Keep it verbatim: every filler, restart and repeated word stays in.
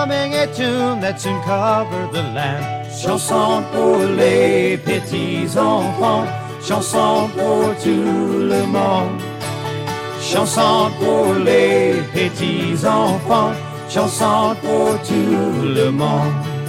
humming a tune that soon covered the land. Chanson pour les petits enfants, chanson pour tout le monde. Chanson pour les petits enfants, chanson pour tout le monde.